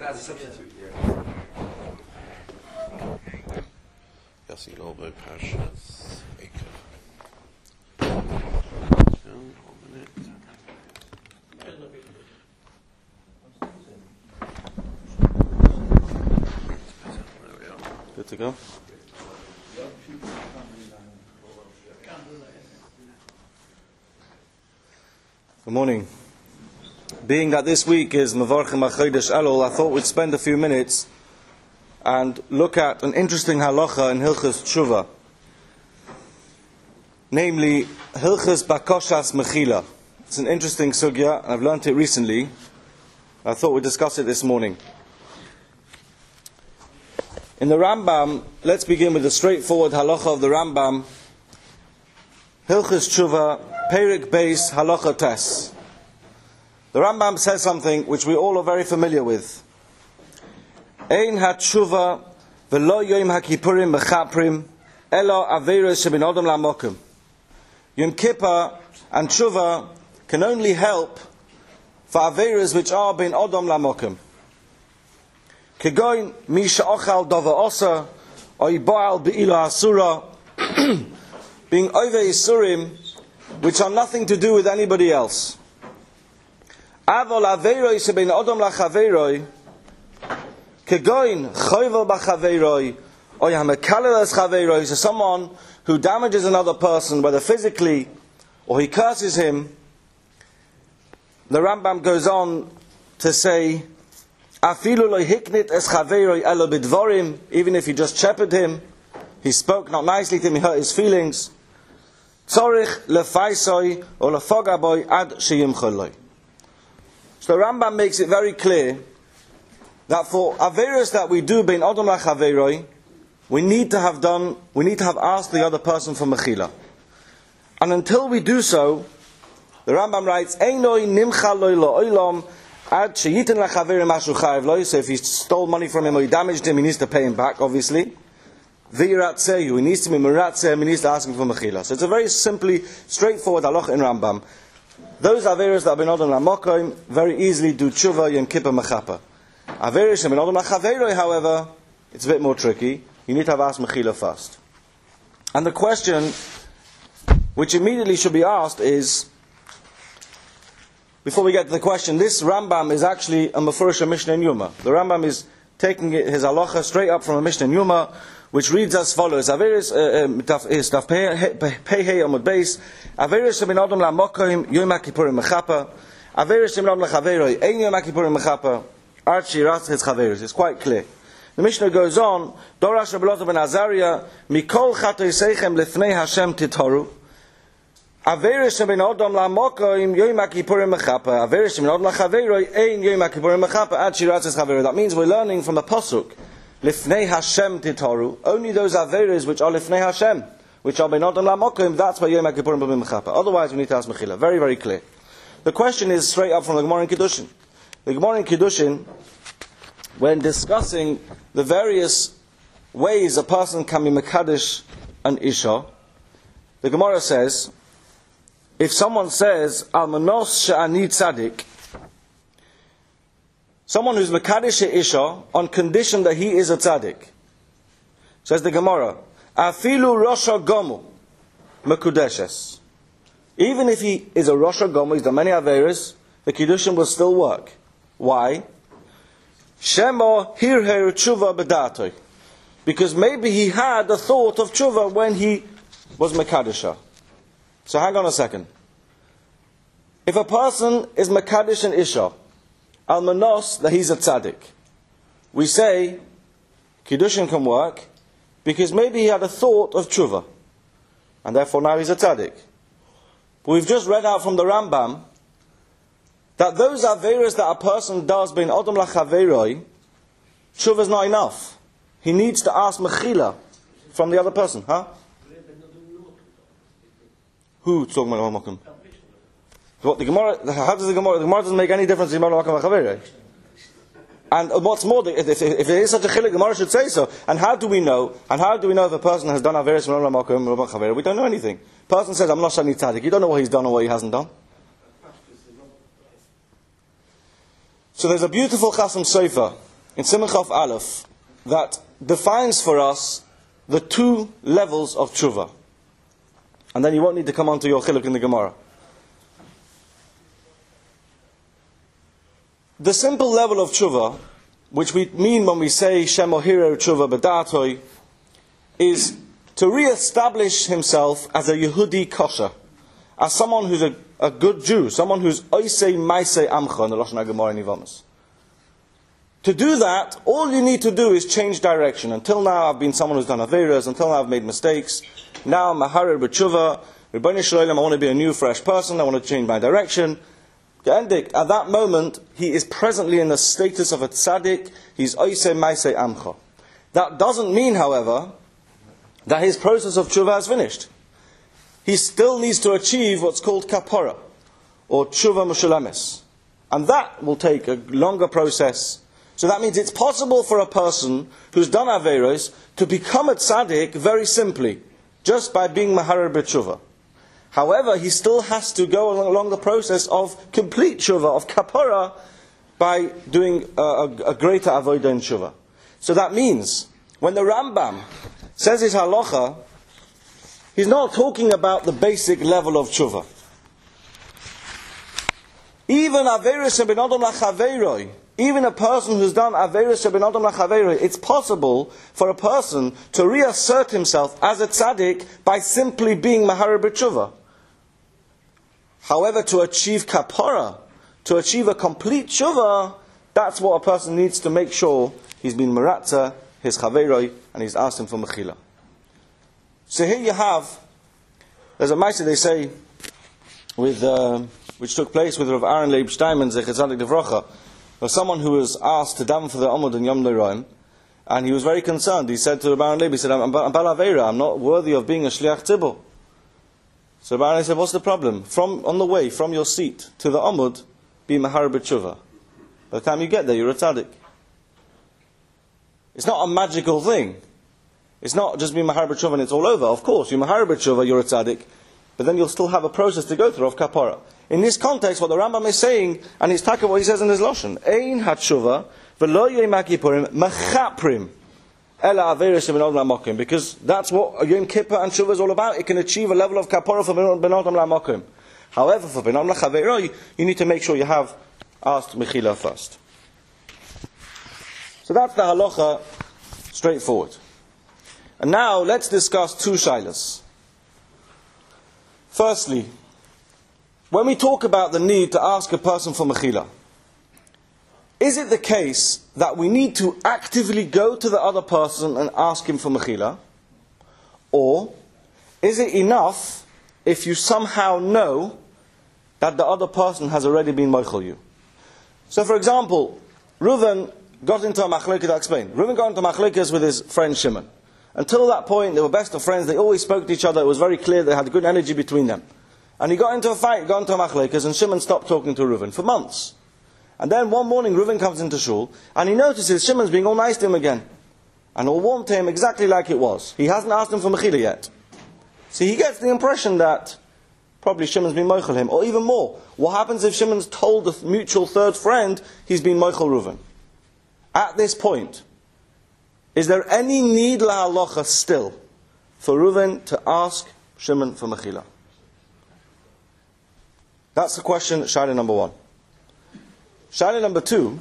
as a substitute here. Yossi Goldberg, Parshas Eikev. Good to go? Good morning. Being that this week is Mevarchim HaChodesh Elul, I thought we'd spend a few minutes and look at an interesting halacha in Hilchos Tshuva. Namely, Hilchos Bakoshas Mechila. It's an interesting sugya, and I've learnt it recently. I thought we'd discuss it this morning. In the Rambam, let's begin with the straightforward halacha of the Rambam. Hilchos Tshuva, Perik Beis, Halacha Tes. The Rambam says something which we all are very familiar with. Ein ha-tshuva v'lo yom ha-kippurim mechaprim elo averos shebin odom lamokim. Yom Kippur and tshuva can only help for averos which are bin odom lamokim. Kegoin mi she'ochal dova osa or yiboal be'ila asura, being over isurim which are nothing to do with anybody else. Avol averoi shebin odom lachaveroi kegoin choyvel bachaveroi or yamekaleles chaveroi, so someone who damages another person whether physically or he curses him. The Rambam goes on to say afilu lo hiknit es chaveroi elo bidvorim, even if he just shepherded him, he spoke not nicely to him, he hurt his feelings. Tzorich lefaisoi or lefogaboy ad sheyimcholoi. So the Rambam makes it very clear that for averos that we do bein odom lachaveroi, we need to have asked the other person for mechila. And until we do so, the Rambam writes, Einoi nimcha loi la'olam ad sheyitin lachaverim mashu chayev loi. So if he stole money from him or he damaged him, he needs to pay him back, obviously. V'yiratzehu, he needs to be meratzeh, he needs to ask him for mechila. So it's a very simply straightforward halacha in Rambam. Those averos that have been odom lamokim very easily do tshuva yom kippur mechapa. Averos that have been odom lachaveroi, however, it's a bit more tricky. You need to have asked mechila first. And the question which immediately should be asked is, before we get to the question, this Rambam is actually a Mefurish Mishnah in Yuma. The Rambam is taking his halacha straight up from a Mishnah in Yuma, which reads as follows: Averis is daf pei amud beis. Averis shemin odom lamokim yom kippurim mechapa. Averis shemin odom lachaveroi ein yom kippurim mechapa. Archi ras his chaveris. It's quite clear. The Mishnah goes on: Dorash Rabbeinu ben Azariah mikol chatoseichem lefnei Hashem tithoru. Averis shemin odom lamokim yom kippurim mechapa. Averis shemin odom lachaveroi ein yom kippurim mechapa. Archi ras his chaveris. That means we're learning from the pasuk. Lifnei Hashem titaru, only those averes which are Lifnei Hashem, which are benodam lamokim, that's why Yom Kippurim b'mim mechapa. Otherwise, we need to ask mechila. Very, very clear. The question is straight up from the Gemara in Kiddushin. The Gemara in Kiddushin, when discussing the various ways a person can be mekadesh an isha, the Gemara says, if someone says al manos she'ani tzadik, someone who's mekadesh isha on condition that he is a tzaddik. Says the Gemara, afilu rosha gomu mekudeshes. Even if he is a rosha gomu, he's done many averes, the kiddushin will still work. Why? Shemo hirher tshuva bedatoi. Because maybe he had the thought of tshuva when he was mekadesha. So hang on a second. If a person is mekadesh and isha, al-manos, that he's a tzaddik, we say kiddushin can work because maybe he had a thought of tshuva and therefore now he's a tzaddik. But we've just read out from the Rambam that those averos that a person does being odom lachaveroi, tshuva is not enough. He needs to ask mechila from the other person. Who's talking about Makom? What the Gemara? How does the Gemara? The Gemara doesn't make any difference in Makom and Chaverei. And what's more, if there is such a chilek, the Gemara should say so. And how do we know? And how do we know if a person has done averes from Makom and Chaverei? We don't know anything. Person says, "I'm not shani tzaddik." You don't know what he's done or what he hasn't done. So there's a beautiful Chasam Sofer in Simon Chaf Aleph that defines for us the two levels of tshuva. And then you won't need to come on to your chiluk in the Gemara. The simple level of tshuva, which we mean when we say Shem Ohiro Tshuva B'datoi, is to re-establish himself as a Yehudi kosher, as someone who's a good Jew, someone who's Oisei Maisei Amcha in the Lashon HaGemara in Yevamos. To do that, all you need to do is change direction. Until now I've been someone who's done Averas, until now I've made mistakes. Now I'm Maharer B'tshuva, Rebbeinu Shalom, I want to be a new fresh person, I want to change my direction. At that moment, he is presently in the status of a tzaddik, he's Oisei Maisei Amcha. That doesn't mean, however, that his process of tshuva is finished. He still needs to achieve what's called kapara, or tshuva mushalamis. And that will take a longer process. So that means it's possible for a person who's done Averos to become a tzaddik very simply, just by being Maharer B'tshuva. However, he still has to go along the process of complete tshuva, of kapara, by doing a greater avodah in tshuva. So that means, when the Rambam says his halacha, he's not talking about the basic level of tshuva. Even Averos ben Adam lachaveiroi, even a person who's done Averos ben Adam lachaveiroi, it's possible for a person to reassert himself as a tzaddik by simply being Maharer B'tshuva. However, to achieve kapara, to achieve a complete tshuva, that's what a person needs to make sure he's been meratzah his chaveroi, and he's asked him for mechila. So here you have, there's a ma'aseh they say, with which took place with Rav Aaron Leib Steinman Zecher Tzadik Devracha, of someone who was asked to daven for the Amud in Yom Noraim, and he was very concerned. He said to Rav Aaron Leib, he said, I'm Bal Aveira, I'm not worthy of being a Shliach Tzibur. So Rav Aaron said, what's the problem? On the way, from your seat to the Amud, be Maharer B'tshuva. By the time you get there, you're a tzaddik. It's not a magical thing. It's not just being Maharer B'tshuva and it's all over. Of course, you're Maharer B'tshuva, you're a tzaddik, but then you'll still have a process to go through of kapara. In this context, what the Rambam is saying, and he's talking what he says in his Lashon, Ein hatshuva v'lo yom kippurim mechaprim ela averos ben adam la'makom, because that's what Yom Kippur and Tshuva is all about. It can achieve a level of kapara for ben adam la'makom. However, for ben adam la'chaveroi, you need to make sure you have asked mechila first. So that's the halacha, straightforward. And now let's discuss two shaylas. Firstly, when we talk about the need to ask a person for mechila, is it the case that we need to actively go to the other person and ask him for mechila? Or is it enough if you somehow know that the other person has already been mochel you? So for example, Reuven got into a machlokes, I'll explain. Reuven got into machlokes with his friend Shimon. Until that point, they were best of friends, they always spoke to each other, it was very clear, they had good energy between them. And he got into a fight, got into a machlokes, and Shimon stopped talking to Reuven for months. And then one morning, Reuven comes into shul, and he notices Shimon's being all nice to him again. And all warm to him exactly like it was. He hasn't asked him for mechila yet. So he gets the impression that probably Shimon's been mochel him, or even more. What happens if Shimon's told the mutual third friend he's been mochel Reuven? At this point, is there any need la'halacha still for Reuven to ask Shimon for mechila? That's the question, shayla number one. Shayla number two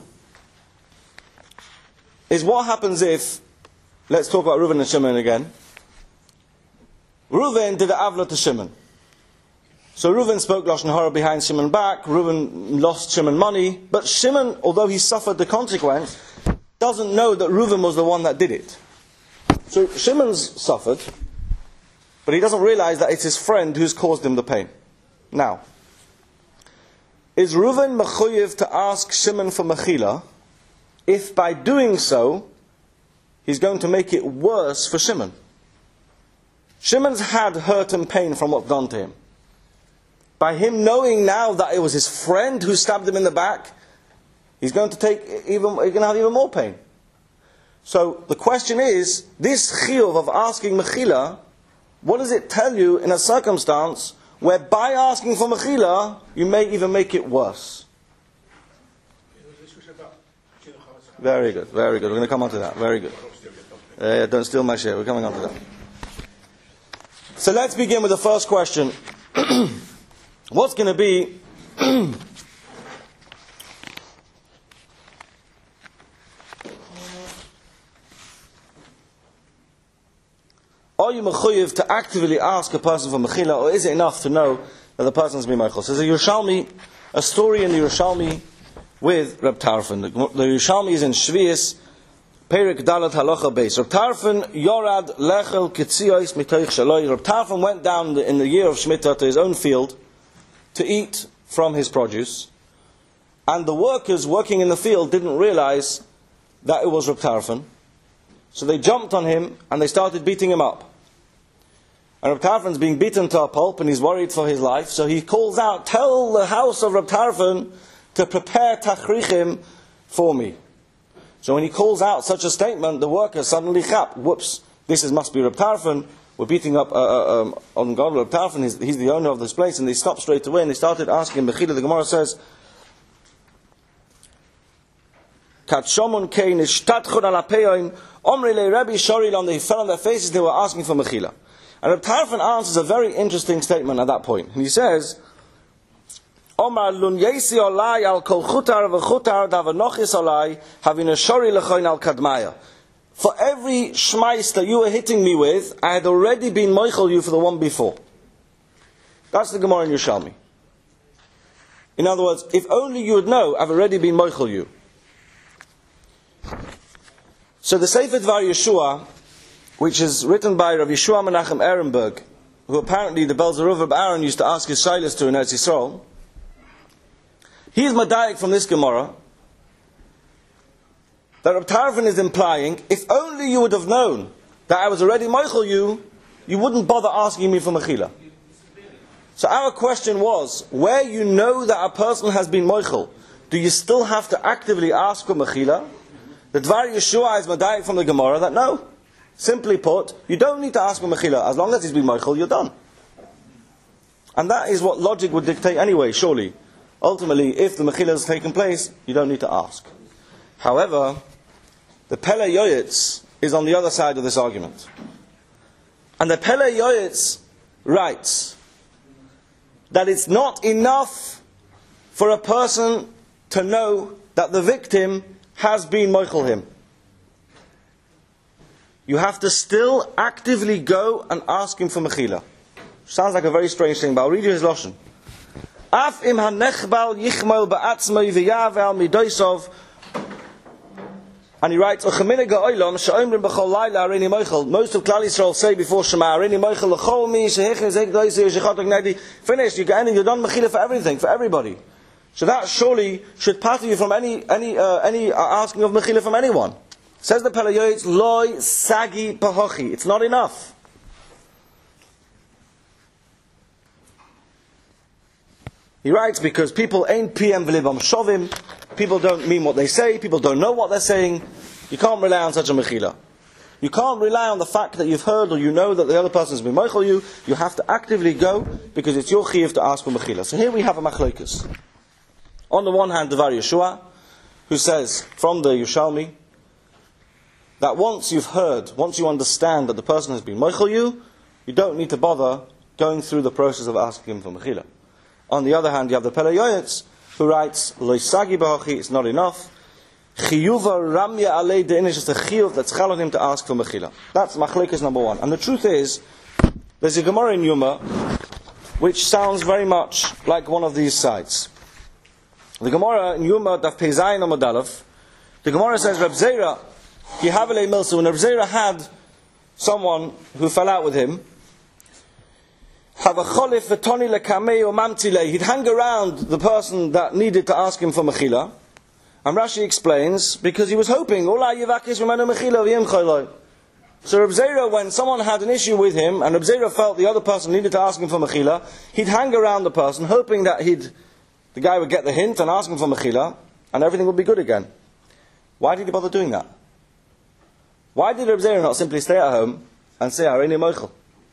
is what happens if, let's talk about Reuven and Shimon again. Reuven did an avla to Shimon. So Reuven spoke Lashon Hara behind Shimon's back, Reuven lost Shimon money, but Shimon, although he suffered the consequence, doesn't know that Reuven was the one that did it. So Shimon's suffered, but he doesn't realize that it's his friend who's caused him the pain. Now, is Reuven mechuyev to ask Shimon for mechila if by doing so he's going to make it worse for Shimon? Shimon's had hurt and pain from what's done to him. By him knowing now that it was his friend who stabbed him in the back, he's going to have even more pain. So the question is, this chiyuv of asking mechila, what does it tell you in a circumstance where by asking for mechila, you may even make it worse? Very good, very good. We're going to come on to that. Very good. Don't steal my share. We're coming on to that. So let's begin with the first question. What's going to be are you mechuyev to actively ask a person for mechila, or is it enough to know that the person has been meichel? So there's a story in the Yerushalmi with Reb Tarfon. The Yerushalmi is in Shvius, Perek Dalet Halacha Beis. Reb Tarfon Yorad Lechel Ketzios Mitoich Shaloi. Reb Tarfon went down in the year of Shemitah to his own field to eat from his produce, and the workers working in the field didn't realize that it was Reb Tarfon. So they jumped on him and they started beating him up. And Reb Tarfon's being beaten to a pulp and he's worried for his life. So he calls out, "Tell the house of Reb Tarfon to prepare tachrichim for me." So when he calls out such a statement, the workers suddenly chap, whoops, must be Reb Tarfon. We're beating up on God Reb Tarfon. He's the owner of this place. And they stopped straight away and they started asking. Bechila, the Gemara says, Katshomun kein ishtatchun ala peyoin omri le Rabbi Shorilon. They fell on their faces. They were asking for mechila. And Reb Tarfon answers a very interesting statement at that point. And he says, Omar lun yesi olai al kol chutar v'chutar davanochis olai havin a shori lechoin al kadmaya. For every shmais that you were hitting me with, I had already been moichel you for the one before. That's the Gemara in Yerushalmi. In other words, if only you would know, I've already been moichel you. So the Sefer Dvar Yeshua, which is written by Rav Yeshua Menachem Ehrenberg, who apparently the Belzeruv of Aaron used to ask his shilas to in Eretz Yisrael, he is madayik from this Gemara that Reb Tarfon is implying, if only you would have known that I was already moichel you, you wouldn't bother asking me for mechila. So our question was, where you know that a person has been moichel, do you still have to actively ask for mechila? The Dvar Yeshua is madayik from the Gemara that no. Simply put, you don't need to ask for mechila. As long as he's been moichel, you're done. And that is what logic would dictate anyway, surely. Ultimately, if the mechila has taken place, you don't need to ask. However, the Pele Yoyetz is on the other side of this argument. And the Pele Yoyetz writes that it's not enough for a person to know that the victim has been moichel him. You have to still actively go and ask him for mechila. Sounds like a very strange thing, but I'll read you his lashon. Af im hanechbal yichmol ba'atzmai v'yavel midoisov. And he writes, most of Klal Yisrael say before Shema, Arini Moichel l'chol mi, shehechim zek doisi, shechatok nedi. Finished, you're done mechila for everything, for everybody. So that surely should pater you from any asking of mechila from anyone. Says the Pele Yoetz, loy sagi pahochi. It's not enough. He writes, because people ain't PM v'libam shovim, people don't mean what they say, people don't know what they're saying, you can't rely on such a mechila. You can't rely on the fact that you've heard or you know that the other person's been moichel you. You have to actively go, because it's your chiyuv to ask for mechila. So here we have a machlokas. On the one hand, Dvar Yeshua, who says, from the Yerushalmi, that once you've heard, once you understand that the person has been moichel you, you don't need to bother going through the process of asking him for mechila. On the other hand, you have the Pele Yoetz, who writes, Lo sagi b'hochi, it's not enough. Chiyuva ramya alei de'in, is just a chiyuv that's chal on him to ask for mechila. That's machlekas number one. And the truth is, there's a Gemara in Yuma, which sounds very much like one of these sides. The Gemara in Yuma, Daf Peizayin Amud Aleph, the Gemara says, Reb Zera, Kihavelei Milsa, when Reb Zera had someone who fell out with him, he'd hang around the person that needed to ask him for mechila. And Rashi explains, because he was hoping, so Reb Zera, when someone had an issue with him, and Reb Zera felt the other person needed to ask him for mechila, he'd hang around the person, hoping that the guy would get the hint and ask him for mechila, and everything would be good again. Why did he bother doing that? Why did Reb Zera not simply stay at home and say, Arini Moichel?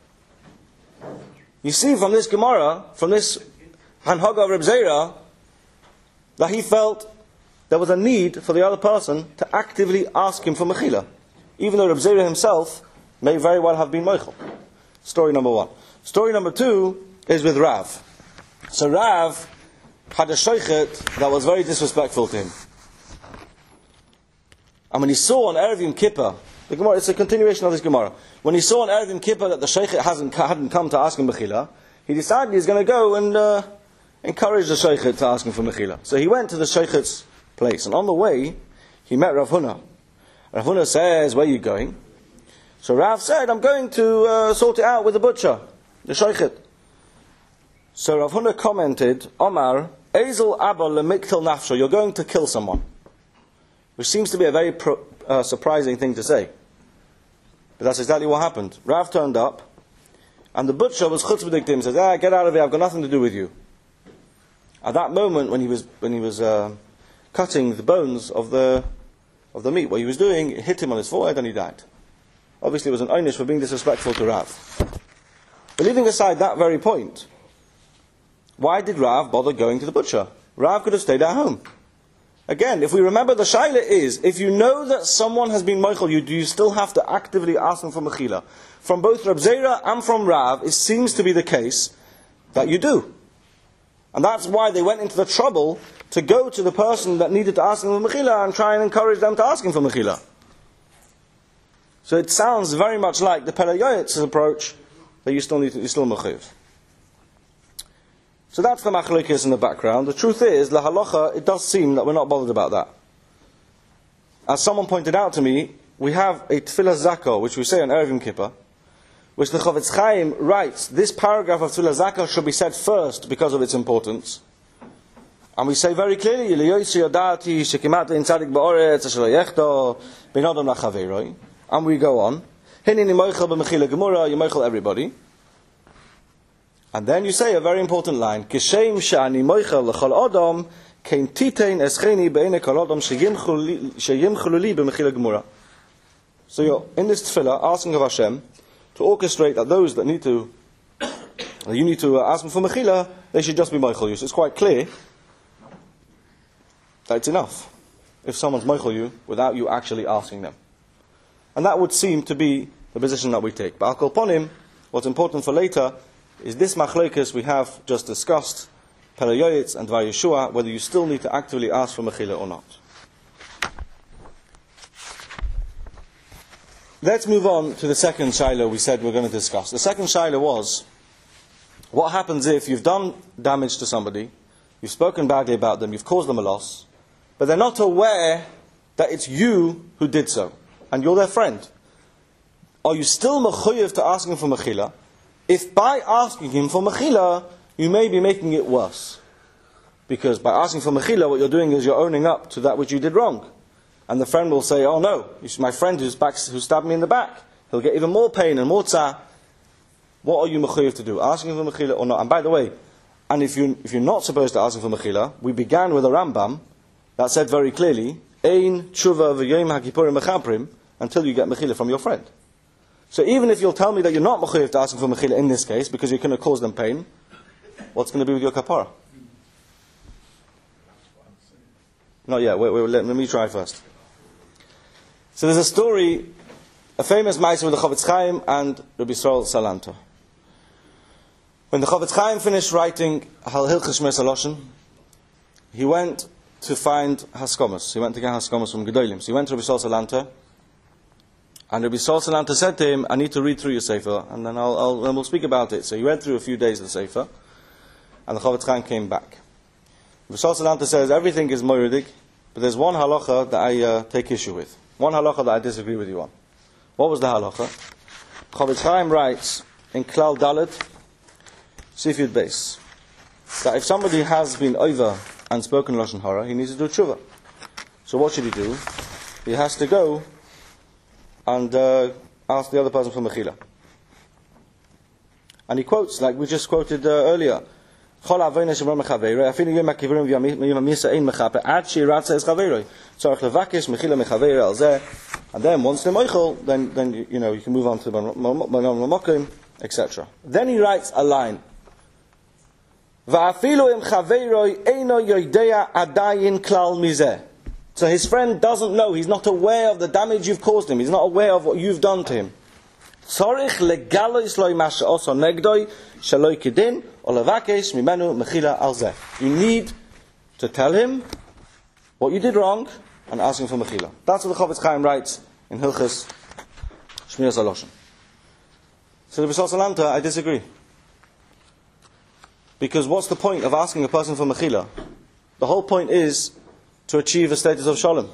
You see from this Gemara, from this Hanhaga of Reb Zera, that he felt there was a need for the other person to actively ask him for mechila, even though Reb Zera himself may very well have been moichel. Story number one. Story number two is with Rav. So Rav had a sheichet that was very disrespectful to him. And when he saw on Erev Yom Kippur, the Gemara, it's a continuation of this Gemara. When he saw on Erev Yom Kippur that the sheichet hadn't come to ask him mechila, he decided he's going to go and encourage the sheichet to ask him for mechila. So he went to the sheichet's place, and on the way he met Rav Huna. Rav Huna says, "Where are you going?" So Rav said, "I'm going to sort it out with the butcher, the sheichet." So Rav Huna commented, "Omar, Ezel Abba lemiktil nafsho, you're going to kill someone," which seems to be a very surprising thing to say. But that's exactly what happened. Rav turned up, and the butcher was chutz b'diktim, says, "Get out of here, I've got nothing to do with you." At that moment, when he was cutting the bones of the meat, what he was doing, it hit him on his forehead and he died. Obviously, it was an einish for being disrespectful to Rav. But leaving aside that very point, why did Rav bother going to the butcher? Rav could have stayed at home. Again, if we remember, the shaila is, if you know that someone has been moichel you, do you still have to actively ask them for mechila? From both Reb Zera and from Rav, it seems to be the case that you do. And that's why they went into the trouble to go to the person that needed to ask them for mechila and try and encourage them to ask him for mechila. So it sounds very much like the Pele Yoyetz's approach, that you still mechuyev. So that's the machlokes in the background. The truth is, la halacha, it does seem that we're not bothered about that. As someone pointed out to me, we have a Tefillah Zakah, which we say on Erev Yom Kippur, which the Chofetz Chaim writes, this paragraph of Tefillah Zakah should be said first because of its importance. And we say very clearly, and we go on, you moichel everybody. And then you say a very important line, Kishem shani moichel lechol adam, kein titein escheni be'ene kol adam sheyimchulu li b'mechila gemura. So you're in this tefillah asking of Hashem to orchestrate that those that you need to ask them for mechila, they should just be moichel you. So it's quite clear that it's enough if someone's moichel you without you actually asking them. And that would seem to be the position that we take. But Al Kol Ponim, what's important for later is this machlokes we have just discussed, Pele Yoyetz and Dvar Yeshua, whether you still need to actively ask for mechila or not. Let's move on to the second shaila we said we're going to discuss. The second shaila was, what happens if you've done damage to somebody, you've spoken badly about them, you've caused them a loss, but they're not aware that it's you who did so, and you're their friend. Are you still mechuyev to asking for mechila? If by asking him for mechila, you may be making it worse. Because by asking for mechila, what you're doing is you're owning up to that which you did wrong. And the friend will say, "Oh no, it's my friend who stabbed me in the back. He'll get even more pain and more tzah." What are you mechuyev to do? Asking for mechila or not? And by the way, and if you're not supposed to ask him for mechila, we began with a Rambam that said very clearly, "Ein tshuva v'yom hakipurim mechabrim," until you get mechila from your friend. So even if you'll tell me that you're not mechuyev to ask for mechila in this case, because you're going to cause them pain, what's going to be with your kapara? Not yet. Wait, let me try first. So there's a story, a famous ma'aser with the Chofetz Chaim and Rabbi Yisrael Salanter. When the Chofetz Chaim finished writing Hilchos Shmos HaLashon, he went to find Haskamas. He went to get Haskamas from Gedolim. So he went to Rabbi Yisrael Salanter, and Rabbi Yisrael Salanter said to him, "I need to read through your Sefer, and then we'll speak about it." So he read through a few days of the Sefer, and the Chofetz Chaim came back. Rabbi Yisrael Salanter says, everything is moiridik, but there's one halacha that I take issue with. One halacha that I disagree with you on. What was the halacha? Chofetz Chaim writes in Klal Dalet, Sif Yud Beis, that if somebody has been over and spoken Lashon Hara, he needs to do tshuva. So what should he do? He has to go and ask the other person for mechila. And he quotes, like we just quoted earlier, so if somebody and then once they're moichel, then you can move on to the etc. Then he writes a line. So his friend doesn't know, he's not aware of the damage you've caused him, he's not aware of what you've done to him. Tzarich legalois lo ma she'asa negdoi shelo kedin o levakesh mimenu mechila al zeh. You need to tell him what you did wrong and ask him for mechila. That's what the Chofetz Chaim writes in Hilchos Shmiras HaLashon. So the B'Shas Salanta, I disagree. Because what's the point of asking a person for mechila? The whole point is to achieve a status of shalom.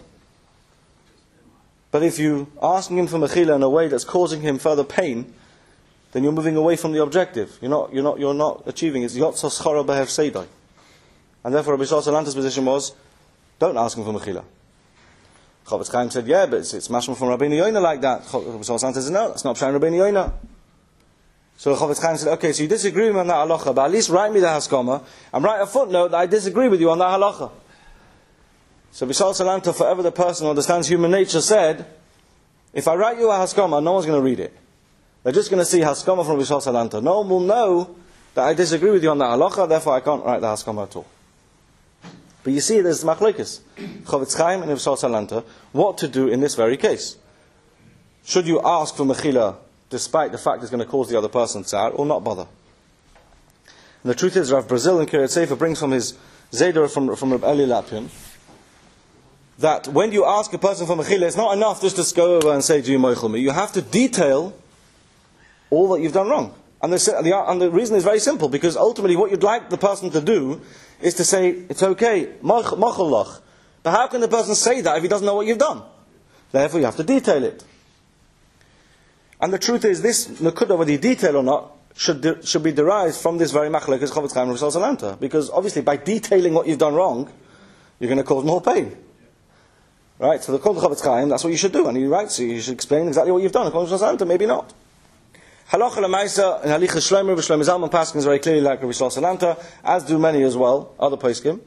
But if you asking him for mechila in a way that's causing him further pain, then you're moving away from the objective. You're not achieving it. Yotzos chara behev seidai. And therefore Rabbi Shal Salanta's position was, don't ask him for mechila. Chofetz Chaim said, yeah, but it's mashma from Rabbeinu Yoina like that. Rabbi Shal Salanta said, no, that's not Pshat Rabbeinu Yoina. So Chofetz Chaim said, okay, so you disagree with me on that halacha, but at least write me the haskama and write a footnote that I disagree with you on that halacha. So Bishal Salanta, forever the person who understands human nature, said, if I write you a haskama, no one's going to read it. They're just going to see haskama from Bishal Salanta. No one will know that I disagree with you on that halacha, therefore I can't write the haskama at all. But you see, there's machlokes, Chofetz Chaim and Bishal Salanta, what to do in this very case. Should you ask for mechila, despite the fact it's going to cause the other person tzar, or not bother? And the truth is, Rav Brazil in Kiryat Sefer brings from his Zeder from Rav Eli Lapin, that when you ask a person for mechila, it's not enough just to go over and say, do you moichel me? You have to detail all that you've done wrong. And the reason is very simple, because ultimately what you'd like the person to do is to say, it's okay, mochel lach. But how can the person say that if he doesn't know what you've done? Therefore you have to detail it. And the truth is, this nakuda, whether you detail or not, should be derived from this very machlokes Chofetz Chaim and Bishal Salanta. Because obviously by detailing what you've done wrong, you're going to cause more pain. Right, so the Chofetz Chaim, that's what you should do, and he writes, so you should explain exactly what you've done. According to Santa, maybe not. Halacha l'maisa in Halichas Shlomo, Shlomo Zalman Paskins very clearly like Rabbi Shlomo Salanta, as do many as well, other poskim.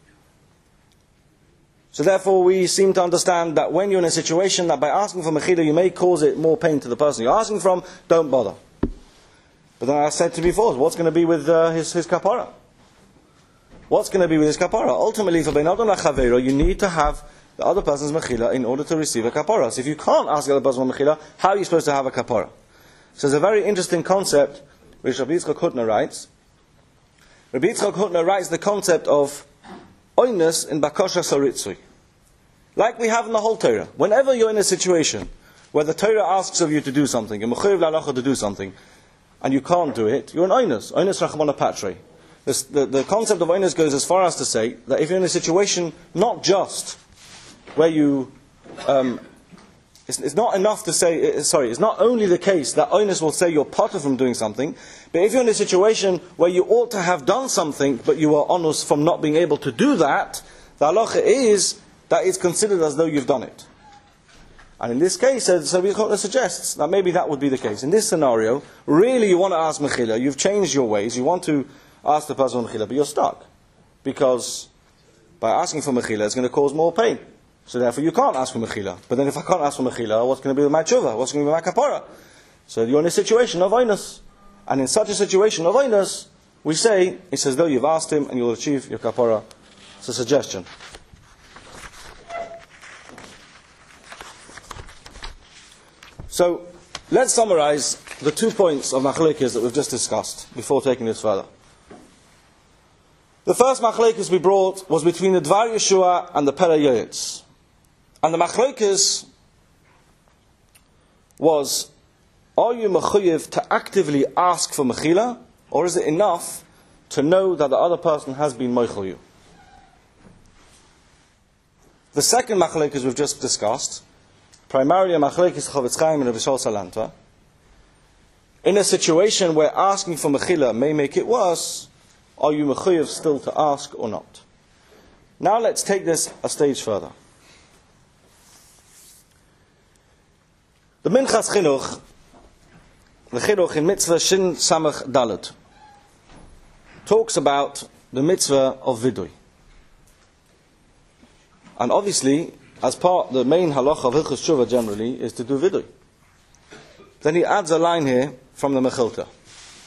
So therefore, we seem to understand that when you're in a situation that by asking for mechila, you may cause it more pain to the person you're asking from, don't bother. But then I said to you before, what's going to be with his kapara? What's going to be with his kapara? Ultimately, for Ben Adon LaChavero, you need to have the other person's mechila in order to receive a kapara. So if you can't ask the other person for mechila, how are you supposed to have a kapara? So there's a very interesting concept which Rabbi Yitzchak Hutner writes. Rabbi Yitzchak Hutner writes the concept of oinus in bakosha soritzui. Like we have in the whole Torah. Whenever you're in a situation where the Torah asks of you to do something, you're mechuyev la'alacha to do something, and you can't do it, you're an oinus. Oinus rachmana patre. The concept of oinus goes as far as to say that if you're in a situation not just where you it's not enough to say, it's not only the case that onus will say you're potter from doing something, but if you're in a situation where you ought to have done something, but you are onus from not being able to do that, the halacha is that it's considered as though you've done it. And in this case, Rabbi Chotner suggests that maybe that would be the case. In this scenario, really you want to ask mechila, you've changed your ways, you want to ask the person for mechila, but you're stuck. Because by asking for mechila, it's going to cause more pain. So therefore you can't ask for mechila. But then if I can't ask for mechila, what's going to be with my tshuva? What's going to be with my kapara? So you're in a situation of oinus. And in such a situation of oinus, we say, it's as though you've asked him and you'll achieve your kapara. It's a suggestion. So let's summarize the 2 points of machlekes that we've just discussed before taking this further. The first machlekes we brought was between the Dvar Yeshua and the Perei Yoetz. And the machlekes was, are you mechuyev to actively ask for mechila, or is it enough to know that the other person has been moichel you? The second machlekes we've just discussed, primarily a machlekes Chofetz Chaim and Rabbi Shal Salanta, in a situation where asking for mechila may make it worse, are you mechuyev still to ask or not? Now let's take this a stage further. The Minchas Chinuch, the Chinuch in Mitzvah Shin Samach Dalet, talks about the mitzvah of vidui. And obviously, as part, the main halacha of Hilchos Tshuva generally is to do vidui. Then he adds a line here from the Mechilta.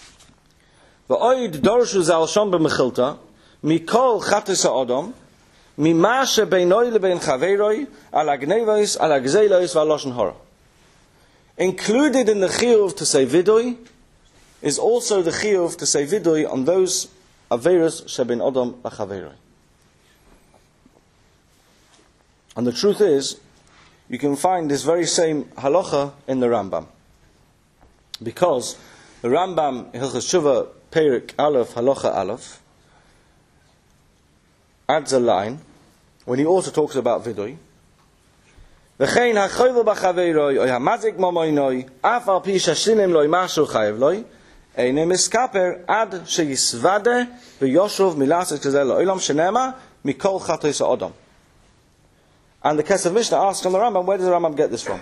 V'oid dorshu zal shom b'mechilta, mikol chatis ha'odom, mima shebeinoi lebein chaveroi al hagnevos al hagzelos v'aloshen hara. Included in the chiyuv to say vidui is also the chiyuv to say vidui on those averos shebein adam lachaveroi. And the truth is, you can find this very same halacha in the Rambam. Because the Rambam, Hilchos Tshuva, Perik Aleph, Halacha Aleph, adds a line, when he also talks about vidui, V'chein ha'choyvel b'chaveiroi, oy ha'mazik momoinoi, af al pi shashinim loi mashu chayev loi, einem iskaper ad sheyisvade v'yoshuv milases kazel lo'olam shenema mikol chatois ha'odam. And the Kesef Mishnah asks on the Rambam, where does the Rambam get this from?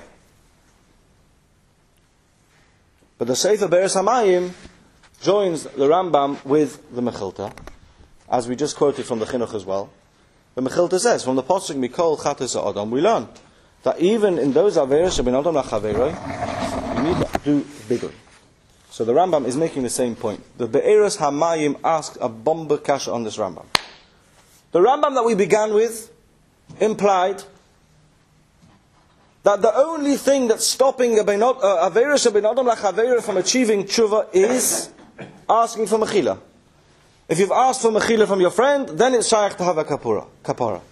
But the Sefer Be'eres Hamayim joins the Rambam with the Mechilta, as we just quoted from the Chinuch as well. The Mechilta says, from the Pasuk Mikol Chatos Ha'adam, we learn that even in those Averos Shebein Adam Lachaveroi, you need to do vidui. So the Rambam is making the same point. The Be'eres Hamayim asks a bomber kasha on this Rambam. The Rambam that we began with implied that the only thing that's stopping a Averos Shebein Adam Lachaveroi from achieving tshuva is asking for mechila. If you've asked for mechila from your friend, then it's shaykh to have a kapara.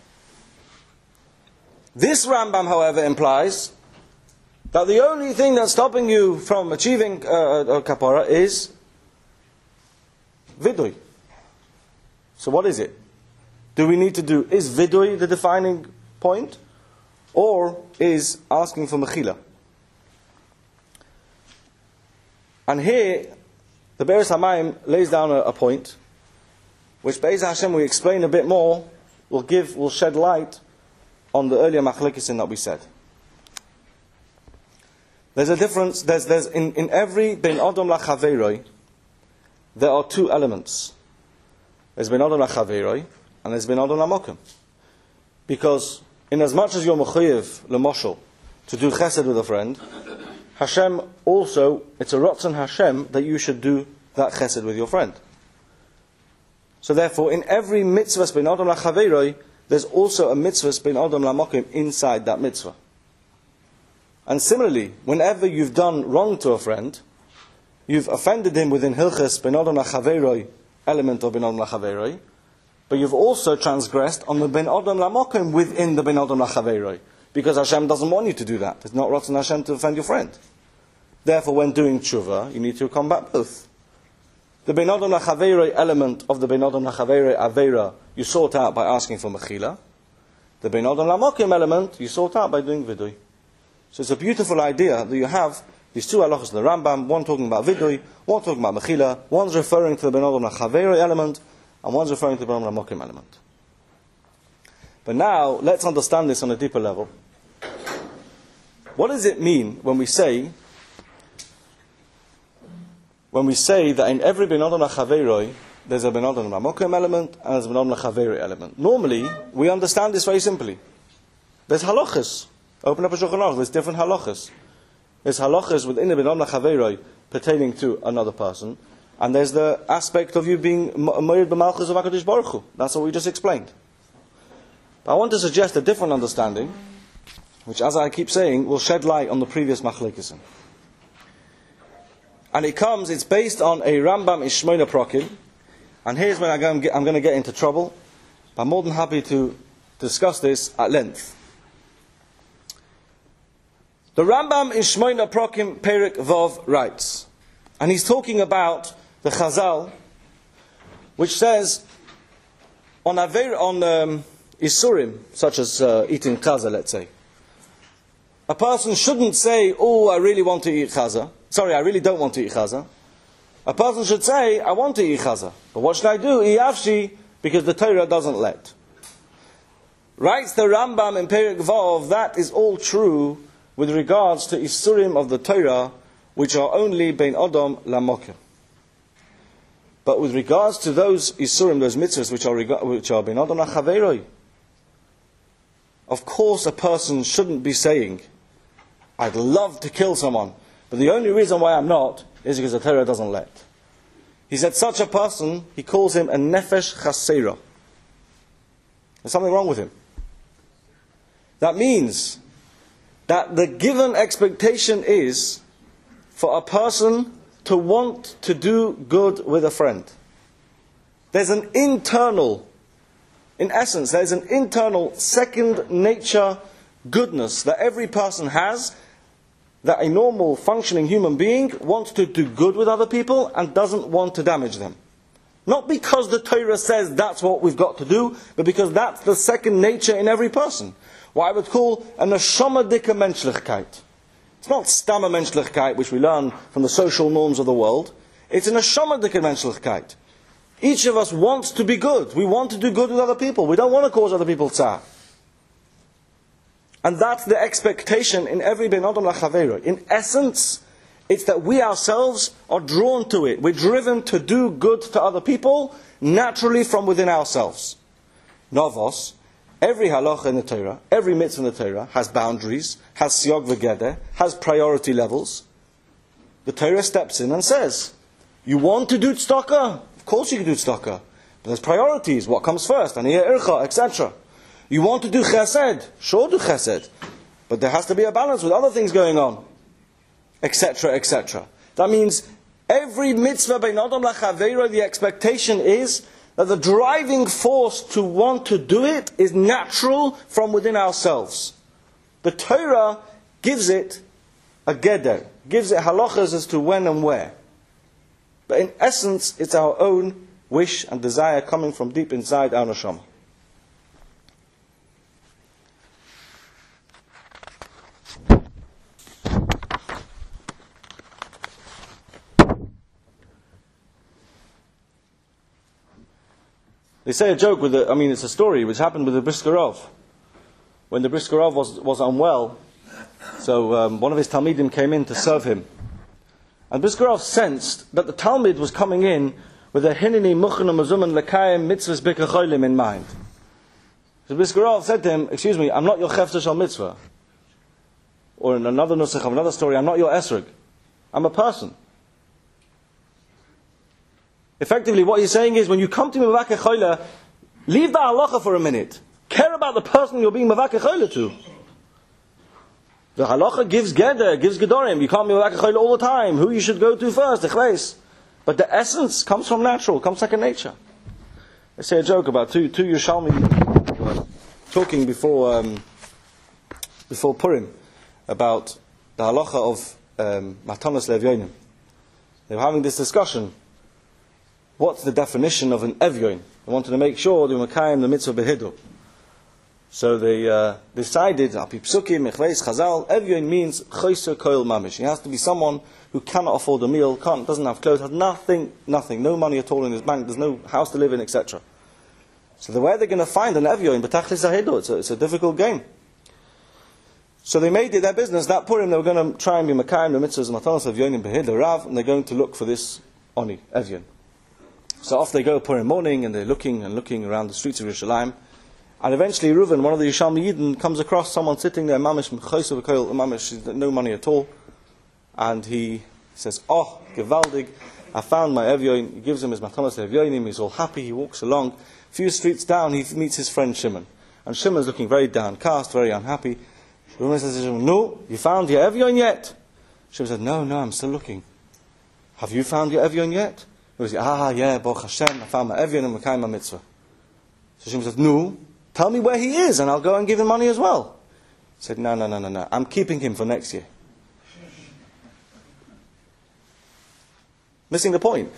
This Rambam, however, implies that the only thing that's stopping you from achieving a kapara is vidui. So what is it? Do we need to do, is vidui the defining point? Or is asking for mechila? And here, the Be'eres Hamayim lays down a point, which Be'ez Hashem we explain a bit more, will shed light on the earlier machlekesim that we said. There's a difference, there's in every Ben Adam Lachaveroi, there are two elements. There's Ben Adam Lachaveroi, and there's Ben Adam Lamokim. Because in as much as you're mechuyev lemoshel to do chesed with a friend, Hashem also, it's a Ratzon Hashem that you should do that chesed with your friend. So therefore, in every mitzvah ben Adam lachaveroi, there's also a mitzvah ben Adam lamokim inside that mitzvah. And similarly, whenever you've done wrong to a friend, you've offended him within hilches ben Adam lachaveroi element of ben Adam lachaveroi, but you've also transgressed on the Ben Adam Lamokim within the Ben Adam Lachaveroi. Because Hashem doesn't want you to do that. It's not Ratzon Hashem to offend your friend. Therefore, when doing tshuva, you need to combat both. The Ben Adam Lachaveroi element of the Ben Adam Lachaveroi Aveira, you sort out by asking for mechila. The Ben Adam Lamokim element, you sort out by doing vidui. So it's a beautiful idea that you have these two halachos in the Rambam, one talking about vidui, one talking about mechila, one's referring to the Ben Adam Lachaveroi element, and one's referring to the Ben Adam Lamokim element. But now, let's understand this on a deeper level. What does it mean when we say that in every Ben Adam Lachaveroi, there's a Ben Adam Lamokim element and there's a Ben Adam Lachaveroi element? Normally, we understand this very simply. There's halachas. Open up a Shulchan Aruch, there's different halachas. There's halachas within the Ben Adam Lachaveroi pertaining to another person. And there's the aspect of you being moed b'malchus of HaKadosh Baruch Hu. That's what we just explained. But I want to suggest a different understanding, which, as I keep saying, will shed light on the previous machlekesim. And it's based on a Rambam Ishmoina Prokim. And here's when I'm going to get into trouble. But I'm more than happy to discuss this at length. The Rambam Ishmoina Prokim Perik Vov writes, and he's talking about the Chazal, which says on Isurim, such as eating chaza, let's say, a person shouldn't say, "Oh, I really want to eat chaza." Sorry, I really don't want to eat chaza. A person should say, "I want to eat chaza, but what should I do?" Iyavshi, because the Torah doesn't let. Writes the Rambam in Perek Vav, that is all true with regards to Isurim of the Torah, which are only Bein Adam Lamokim. But with regards to those Isurim, those mitzvahs which are Bein Adam Lachaveroi, of course a person shouldn't be saying, "I'd love to kill someone, but the only reason why I'm not is because the Torah doesn't let." He said such a person, he calls him a nefesh chasera. There's something wrong with him. That means that the given expectation is for a person to want to do good with a friend. There's an internal, in essence, there's an internal second nature goodness that every person has, that a normal functioning human being wants to do good with other people and doesn't want to damage them. Not because the Torah says that's what we've got to do, but because that's the second nature in every person. What I would call a neshama dika menschlichkeit. It's not stammer menschlichkeit, which we learn from the social norms of the world. It's a neshama dika menschlichkeit. Each of us wants to be good. We want to do good with other people. We don't want to cause other people tzar. And that's the expectation in every ben adam lachaveiro. In essence, it's that we ourselves are drawn to it. We're driven to do good to other people naturally from within ourselves. Novos, every halacha in the Torah, every mitzvah in the Torah has boundaries, has siyog v'geder, has priority levels. The Torah steps in and says, you want to do tzedakah? Of course you can do tzedakah. But there's priorities. What comes first? Aniyah ircha, etc. You want to do chesed? Sure, do chesed. But there has to be a balance with other things going on. Etc., etc. That means every mitzvah bein adam lachaveiro, the expectation is that the driving force to want to do it is natural from within ourselves. The Torah gives it a geder, gives it halachas as to when and where. But in essence, it's our own wish and desire coming from deep inside our neshama. They say a joke with it's a story which happened with the Brisker Rov. When the Brisker Rov was unwell, so one of his Talmidim came in to serve him. And Brisker Rov sensed that the Talmid was coming in with a Hinini Muchana Mazuman Lekayim Mitzvahs Bikacholim in mind. So Brisker Rov said to him, excuse me, I'm not your Chefta Shal Mitzvah. Or in another nusach of another story, I'm not your Esrog. I'm a person. Effectively, what he's saying is, when you come to Mevakeh Choyle, leave the halacha for a minute. Care about the person you're being Mevakeh Choyle to. The halacha gives geder, gives gedorim. You can't be Mevakeh Choyle all the time. Who you should go to first, the chleis. But the essence comes from natural, comes second nature. I say a joke about two Yerushalmi talking before Purim about the halacha of Matanos Levyonim. They were having this discussion. What's the definition of an evyoin? They wanted to make sure they were mekayim the mitzvah behidu. So they decided, api psukim, mechveis, chazal, evyoin means choyser koil mamish. He has to be someone who cannot afford a meal, doesn't have clothes, has nothing, no money at all in his bank, there's no house to live in, etc. So the way they're going to find an evyoin, betachlis ahidu, it's a difficult game. So they made it their business. That Purim, they were going to try and be mekayim the mitzvahs matanos evyonim behidu rav, and they're going to look for this oni, evyoin. So off they go Purim morning, and they're looking around the streets of Yerushalayim. And eventually Reuven, one of the Yerushalmi Yidden, comes across someone sitting there, mamish, chayso v'koil, mamish, no money at all. And he says, oh, gevaldig, I found my evyoin. He gives him his matanos evyoinim, he's all happy, he walks along. A few streets down, he meets his friend Shimon. And Shimon's looking very downcast, very unhappy. Reuven says to Shimon, no, you found your evyoin yet? Shimon said, no, I'm still looking. Have you found your evyoin yet? He was, yeah, Baruch Hashem, I found my evyon and Mekayim my mitzvah. So Shimon said, no, tell me where he is and I'll go and give him money as well. He said, no, I'm keeping him for next year. Missing the point.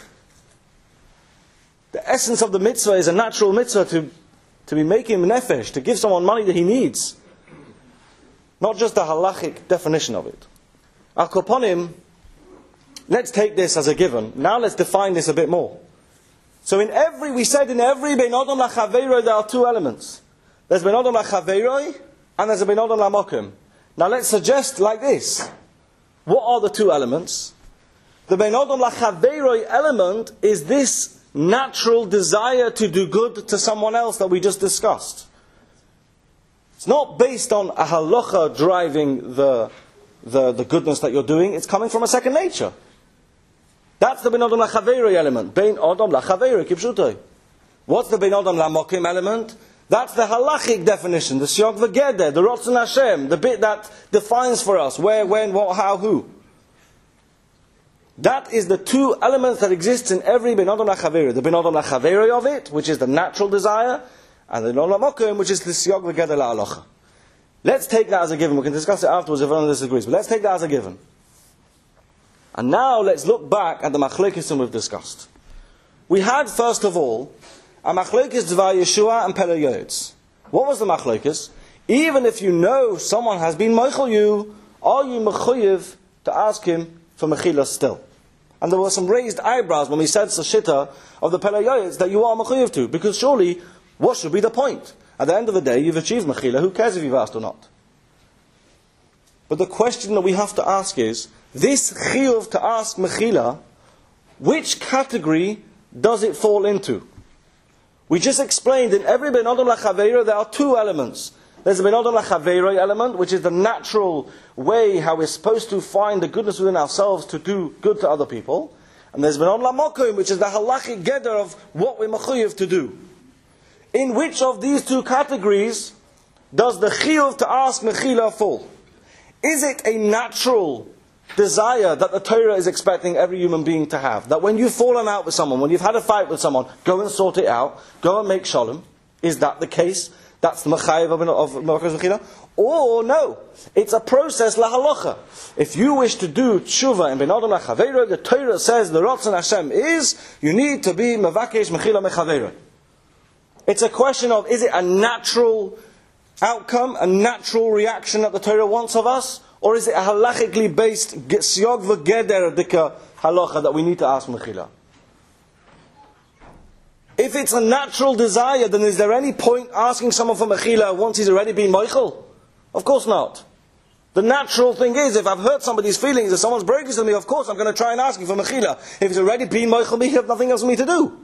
The essence of the mitzvah is a natural mitzvah to be making nefesh, to give someone money that he needs. Not just the halachic definition of it. Al Koponim, let's take this as a given. Now let's define this a bit more. So we said in every bein adam lachaveiro there are two elements. There's bein adam lachaveiro and there's a bein adam lamokim. Now let's suggest like this. What are the two elements? The bein adam lachaveiro element is this natural desire to do good to someone else that we just discussed. It's not based on a halacha driving the goodness that you're doing. It's coming from a second nature. That's the bein adam lachaveiro element. Bein adam lachaveiro kipshutai. What's the bein adam lamokim element? That's the halachic definition, the Siyog V'Geder, the Rotzen Hashem, the bit that defines for us where, when, what, how, who. That is the two elements that exist in every Ben Adam LaChaveri. The Ben Adam LaChaveri of it, which is the natural desire, and the Ben Adam LaMokum, which is the Siyog V'Geder LaHalacha. Let's take that as a given. We can discuss it afterwards if anyone disagrees, but let's take that as a given. And now let's look back at the machlokes we've discussed. We had, first of all, a machlokes Dvar Yeshua and Pele Yoetz. What was the machlokes? Even if you know someone has been meichel you, are you mechuyev to ask him for mechila still? And there were some raised eyebrows when we said the shitta of the Pele Yoetz that you are mechuyev to, because surely, what should be the point? At the end of the day, you've achieved mechila, who cares if you've asked or not? But the question that we have to ask is, this chiyuv to ask mechila, which category does it fall into? We just explained in every Ben Adam LaChaveri there are two elements. There's a Ben Adam LaChaveri element, which is the natural way how we're supposed to find the goodness within ourselves to do good to other people. And there's Ben Adam LaMokum, which is the halachic geder of what we're mechuyev to do. In which of these two categories does the chiyuv to ask mechila fall? Is it a natural desire that the Torah is expecting every human being to have? That when you've fallen out with someone, when you've had a fight with someone, go and sort it out, go and make shalom. Is that the case? That's the mechayev of Melakas Mechila? Or no, it's a process lahalacha. If you wish to do tshuva in Ben Adam LaChaveri, the Torah says the Rotzen Hashem is, you need to be mevakesh mechila mechaveri. It's a question of, is it a natural outcome, a natural reaction that the Torah wants of us? Or is it a halachically based siyog v'geder dika halacha that we need to ask mechila? If it's a natural desire, then is there any point asking someone for mechila once he's already been meichel? Of course not. The natural thing is, if I've hurt somebody's feelings, if someone's breaking to me, of course I'm going to try and ask him for mechila. If he's already been meichel me, he has nothing else for me to do.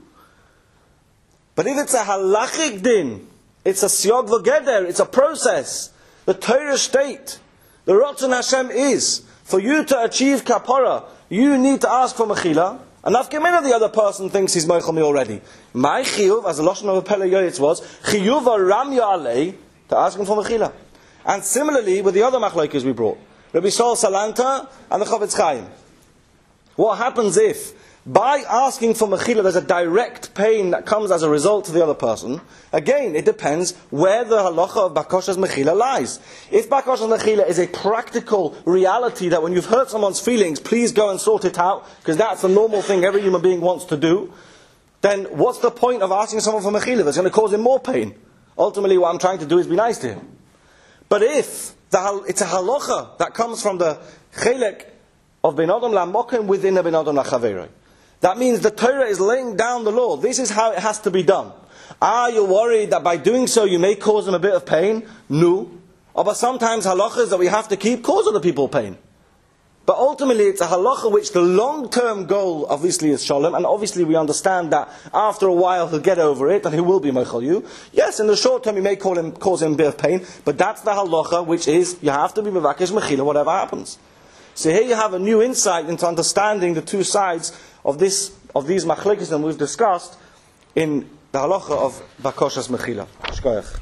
But if it's a halachic din, it's a siyog v'geder, it's a process. The Torah state, the Rotzen Hashem is, for you to achieve kapara, you need to ask for mechila, and after the other person thinks he's meichel me already. My chiyuv, as the Lashon of Pele Yoetz was, chiyuv ramya alei, to ask him for mechila. And similarly with the other machlokes we brought, Rabbi Sol Salanta and the Chavetz Chaim. What happens if, by asking for mechila, there's a direct pain that comes as a result to the other person? Again, it depends where the halacha of bakosha's mechila lies. If bakosha's mechila is a practical reality that when you've hurt someone's feelings, please go and sort it out, because that's the normal thing every human being wants to do, then what's the point of asking someone for mechila that's going to cause him more pain? Ultimately, what I'm trying to do is be nice to him. But if it's a halacha that comes from the chelek of Ben Adam LaMokum within the Ben Adam LaChaveri, that means the Torah is laying down the law. This is how it has to be done. Are you worried that by doing so you may cause them a bit of pain? No. But sometimes halachas that we have to keep cause other people pain. But ultimately it's a halacha which the long-term goal obviously is shalom, and obviously we understand that after a while he'll get over it and he will be meichel you. Yes, in the short term you may cause him a bit of pain, but that's the halacha which is, you have to be mevakesh mechila whatever happens. So here you have a new insight into understanding the two sides of these machlekes that we've discussed in the halacha of bakosha's mechila. Shkoyach.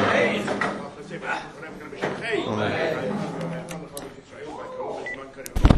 Amen.